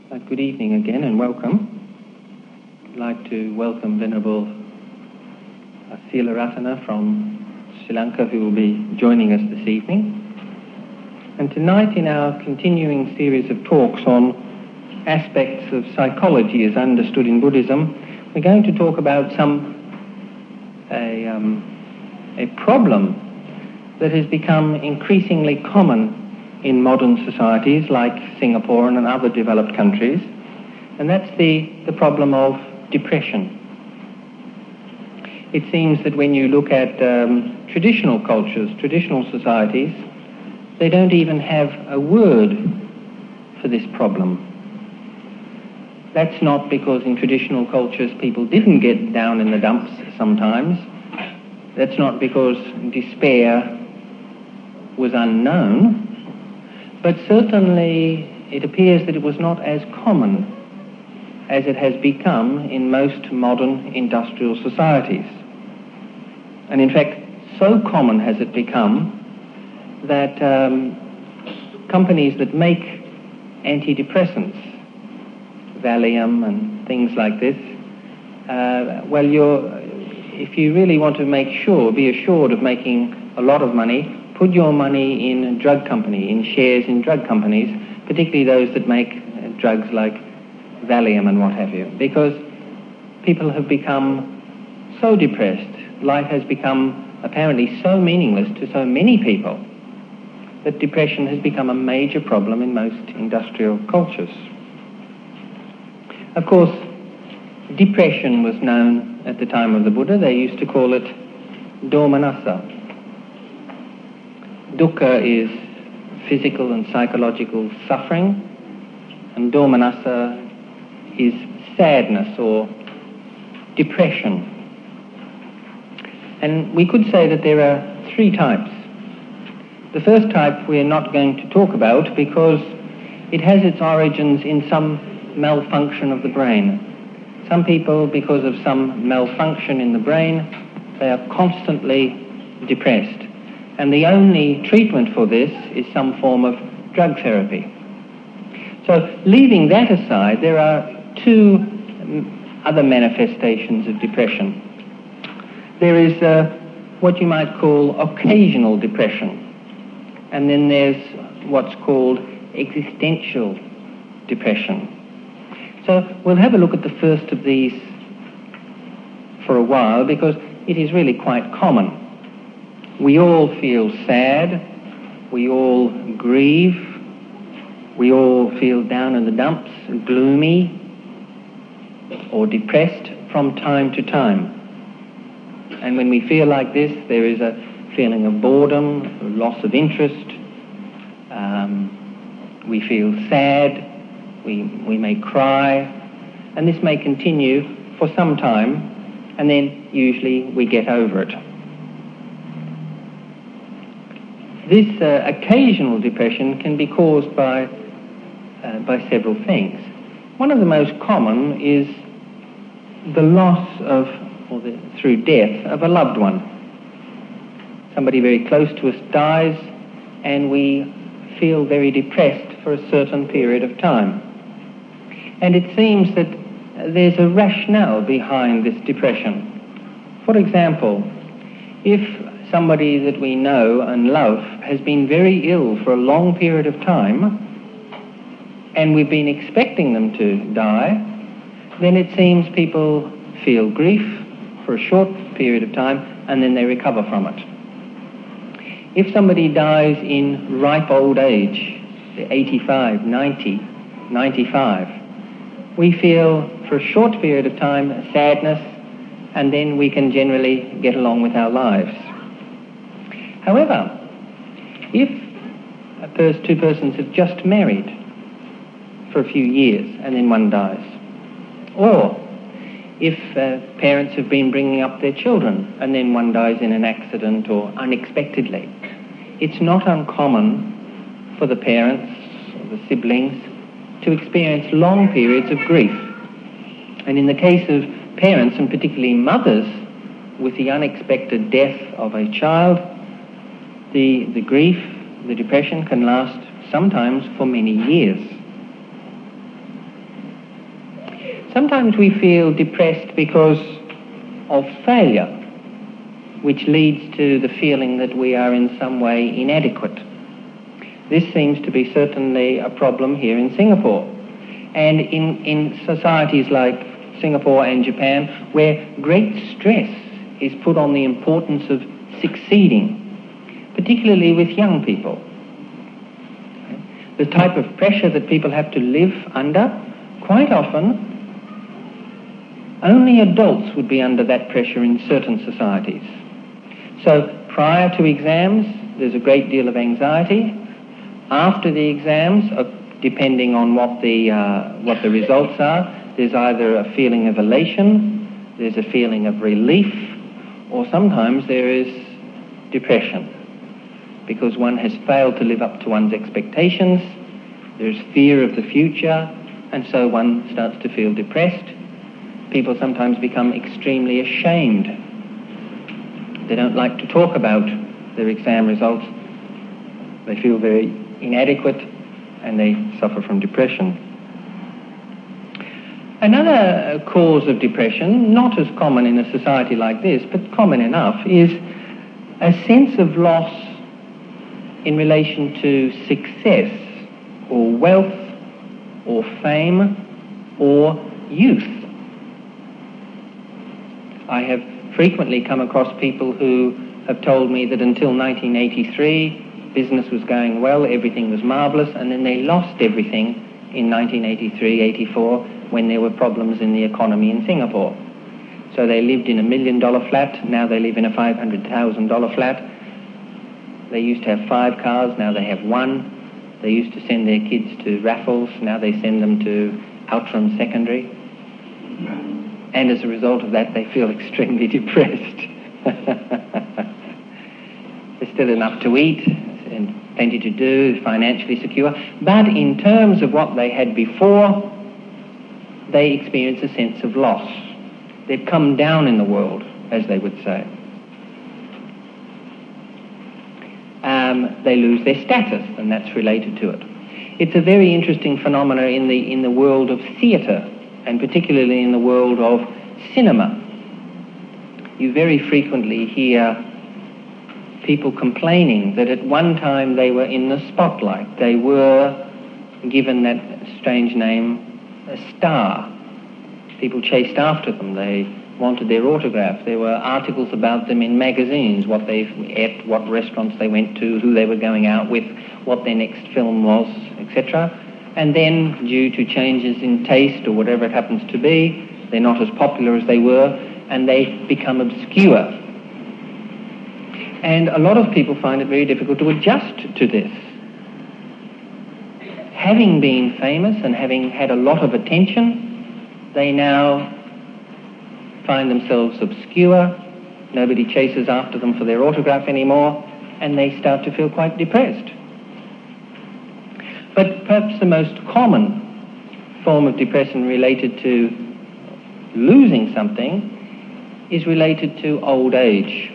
Good evening again and welcome. I'd like to welcome Venerable Sila Ratana from Sri Lanka, who will be joining us this evening. And tonight, in our continuing series of talks on aspects of psychology as understood in Buddhism, we're going to talk about a problem that has become increasingly common in modern societies like Singapore and other developed countries, and that's the problem of depression. It seems that when you look at traditional cultures, traditional societies, they don't even have a word for this problem. That's not because in traditional cultures people didn't get down in the dumps sometimes. That's not because despair was unknown, but certainly it appears that it was not as common as it has become in most modern industrial societies. And in fact, so common has it become that companies that make antidepressants, Valium and things like this, if you really want to be assured of making a lot of money, put your money in shares in drug companies, particularly those that make drugs like Valium and what have you, because people have become so depressed, life has become apparently so meaningless to so many people, that depression has become a major problem in most industrial cultures. Of course, depression was known at the time of the Buddha. They used to call it domanassa. Dukkha is physical and psychological suffering, and domanassa is sadness or depression. And we could say that there are three types. The first type we're not going to talk about because it has its origins in some malfunction of the brain. Some people, because of some malfunction in the brain, they are constantly depressed. And the only treatment for this is some form of drug therapy. So leaving that aside, there are two other manifestations of depression. There is what you might call occasional depression. And then there's what's called existential depression. So we'll have a look at the first of these for a while because it is really quite common. We all feel sad, we all grieve, we all feel down in the dumps, gloomy or depressed from time to time. And when we feel like this, there is a feeling of boredom, loss of interest, we feel sad, we may cry, and this may continue for some time, and then usually we get over it. This occasional depression can be caused by several things. One of the most common is the loss of, through death, of a loved one. Somebody very close to us dies, and we feel very depressed for a certain period of time. And it seems that there's a rationale behind this depression. For example, if somebody that we know and love has been very ill for a long period of time, and we've been expecting them to die, then it seems people feel grief for a short period of time, and then they recover from it. If somebody dies in ripe old age, 85, 90, 95, we feel for a short period of time sadness, and then we can generally get along with our lives. However, if two persons have just married for a few years and then one dies, or if parents have been bringing up their children and then one dies in an accident or unexpectedly, it's not uncommon for the parents or the siblings to experience long periods of grief. And in the case of parents, and particularly mothers, with the unexpected death of a child, the grief, the depression can last sometimes for many years. Sometimes we feel depressed because of failure, which leads to the feeling that we are in some way inadequate. This seems to be certainly a problem here in Singapore. And in societies like Singapore and Japan, where great stress is put on the importance of succeeding, particularly with young people. The type of pressure that people have to live under, quite often, only adults would be under that pressure in certain societies. So prior to exams, there's a great deal of anxiety. After the exams, depending on what the results are, there's either a feeling of elation, there's a feeling of relief, or sometimes there is depression, because one has failed to live up to one's expectations, there's fear of the future, and so one starts to feel depressed. People sometimes become extremely ashamed. They don't like to talk about their exam results. They feel very inadequate, and they suffer from depression. Another cause of depression, not as common in a society like this, but common enough, is a sense of loss in relation to success, or wealth, or fame, or youth. I have frequently come across people who have told me that until 1983, business was going well, everything was marvellous, and then they lost everything in 1983, 84, when there were problems in the economy in Singapore. So they lived in $1 million flat, now they live in a $500,000 flat. They used to have 5 cars, now they have 1. They used to send their kids to Raffles, now they send them to Outram Secondary. And as a result of that, they feel extremely depressed. There's still enough to eat and plenty to do, financially secure. But in terms of what they had before, they experience a sense of loss. They've come down in the world, as they would say. They lose their status, and that's related to it. It's a very interesting phenomenon in the world of theatre, and particularly in the world of cinema. You very frequently hear people complaining that at one time they were in the spotlight. They were given that strange name, a star. People chased after them. They wanted their autograph. There were articles about them in magazines, what they ate, what restaurants they went to, who they were going out with, what their next film was, etc. And then, due to changes in taste or whatever it happens to be, they're not as popular as they were, and they become obscure. And a lot of people find it very difficult to adjust to this. Having been famous and having had a lot of attention, they now find themselves obscure. Nobody chases after them for their autograph anymore, and they start to feel quite depressed. But perhaps the most common form of depression related to losing something is related to old age.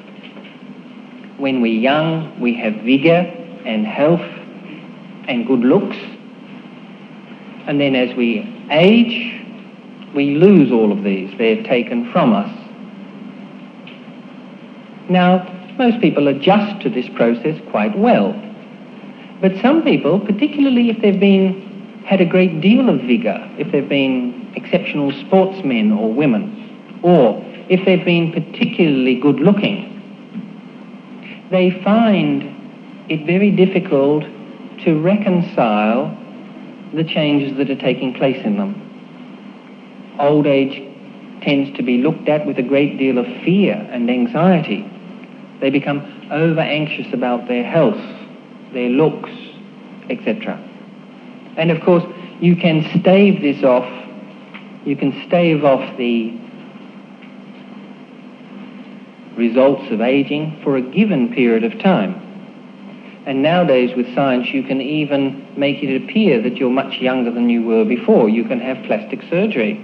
When we're young, we have vigour and health and good looks. And then as we age, we lose all of these. They're taken from us. Now, most people adjust to this process quite well. But some people, particularly if they've had a great deal of vigour, if they've been exceptional sportsmen or women, or if they've been particularly good looking, they find it very difficult to reconcile the changes that are taking place in them. Old age tends to be looked at with a great deal of fear and anxiety. They become over-anxious about their health, their looks, etc. And of course, you can stave this off. You can stave off the results of aging for a given period of time. And nowadays with science, you can even make it appear that you're much younger than you were before. You can have plastic surgery.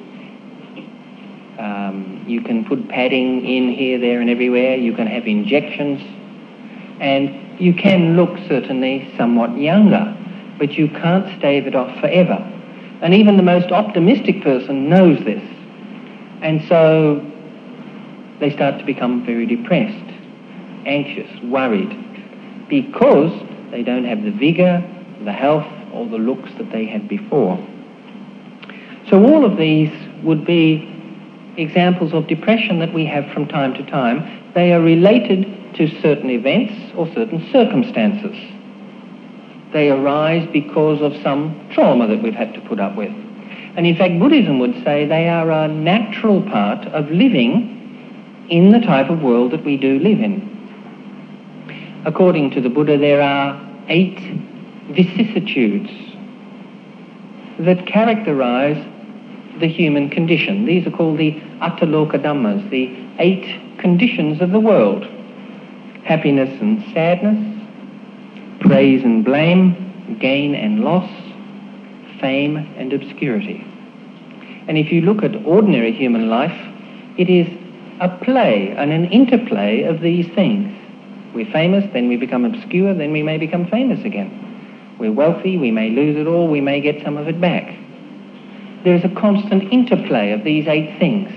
You can put padding in here, there and everywhere. You can have injections. And you can look certainly somewhat younger, but you can't stave it off forever. And even the most optimistic person knows this. And so they start to become very depressed, anxious, worried, because they don't have the vigour, the health, or the looks that they had before. So all of these would be examples of depression that we have from time to time. They are related to certain events or certain circumstances. They arise because of some trauma that we've had to put up with. And in fact, Buddhism would say they are a natural part of living in the type of world that we do live in. According to the Buddha, there are 8 vicissitudes that characterize the human condition. These are called the Attaloka Dhammas, the 8 conditions of the world. Happiness and sadness, praise and blame, gain and loss, fame and obscurity. And if you look at ordinary human life, it is a play and an interplay of these things. We're famous, then we become obscure, then we may become famous again. We're wealthy, we may lose it all, we may get some of it back. There is a constant interplay of these 8 things.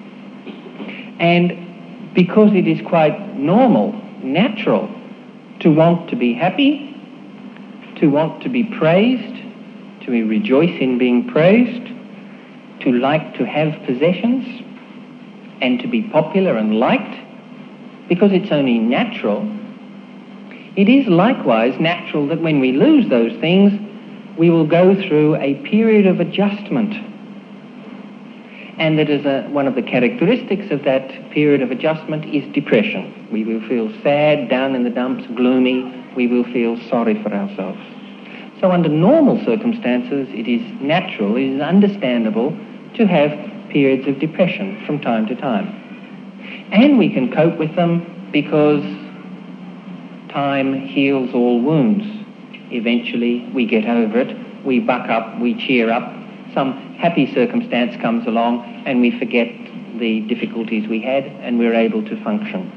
And because it is quite normal, natural, to want to be happy, to want to be praised, to rejoice in being praised, to like to have possessions, and to be popular and liked, because it's only natural, it is likewise natural that when we lose those things, we will go through a period of adjustment. And that is one of the characteristics of that period of adjustment is depression. We will feel sad, down in the dumps, gloomy. We will feel sorry for ourselves. So under normal circumstances, it is natural, it is understandable to have periods of depression from time to time. And we can cope with them because time heals all wounds. Eventually we get over it, we buck up, we cheer up, some happy circumstance comes along and we forget the difficulties we had and we're able to function.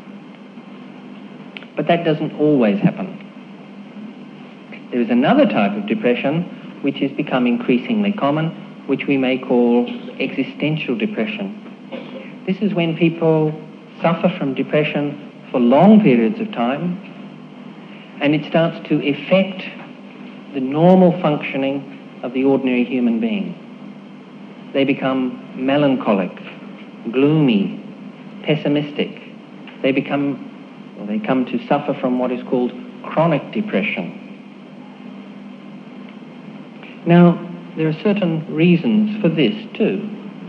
But that doesn't always happen. There is another type of depression which has become increasingly common, which we may call existential depression. This is when people suffer from depression for long periods of time, and it starts to affect the normal functioning of the ordinary human being. They become melancholic, gloomy, pessimistic. They come to suffer from what is called chronic depression. Now, there are certain reasons for this too.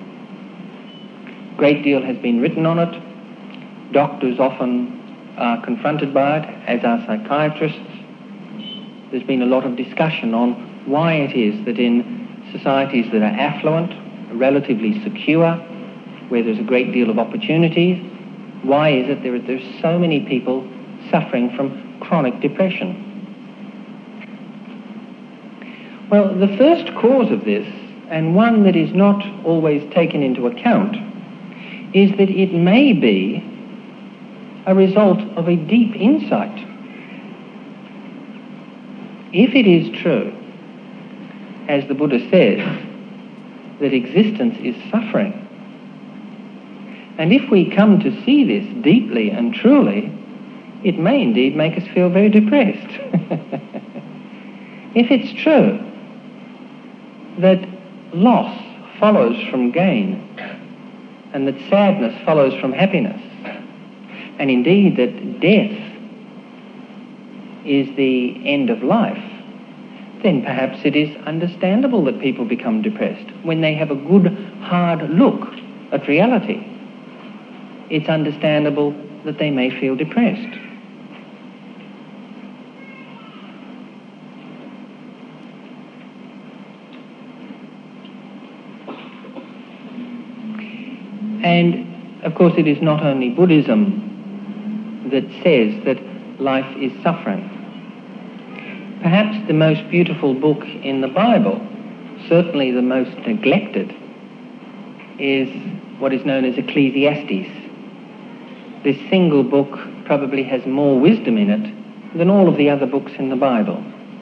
A great deal has been written on it. Doctors often are confronted by it, as are psychiatrists. There's been a lot of discussion on why it is that in societies that are affluent, relatively secure, where there's a great deal of opportunities, why is it there's so many people suffering from chronic depression? Well, the first cause of this, and one that is not always taken into account, is that it may be a result of a deep insight. If it is true, as the Buddha says, that existence is suffering, and if we come to see this deeply and truly, it may indeed make us feel very depressed. If it's true that loss follows from gain, and that sadness follows from happiness, and indeed that death is the end of life, then perhaps it is understandable that people become depressed. When they have a good, hard look at reality, it's understandable that they may feel depressed. And, of course, it is not only Buddhism that says that life is suffering. Perhaps the most beautiful book in the Bible, certainly the most neglected, is what is known as Ecclesiastes. This single book probably has more wisdom in it than all of the other books in the Bible.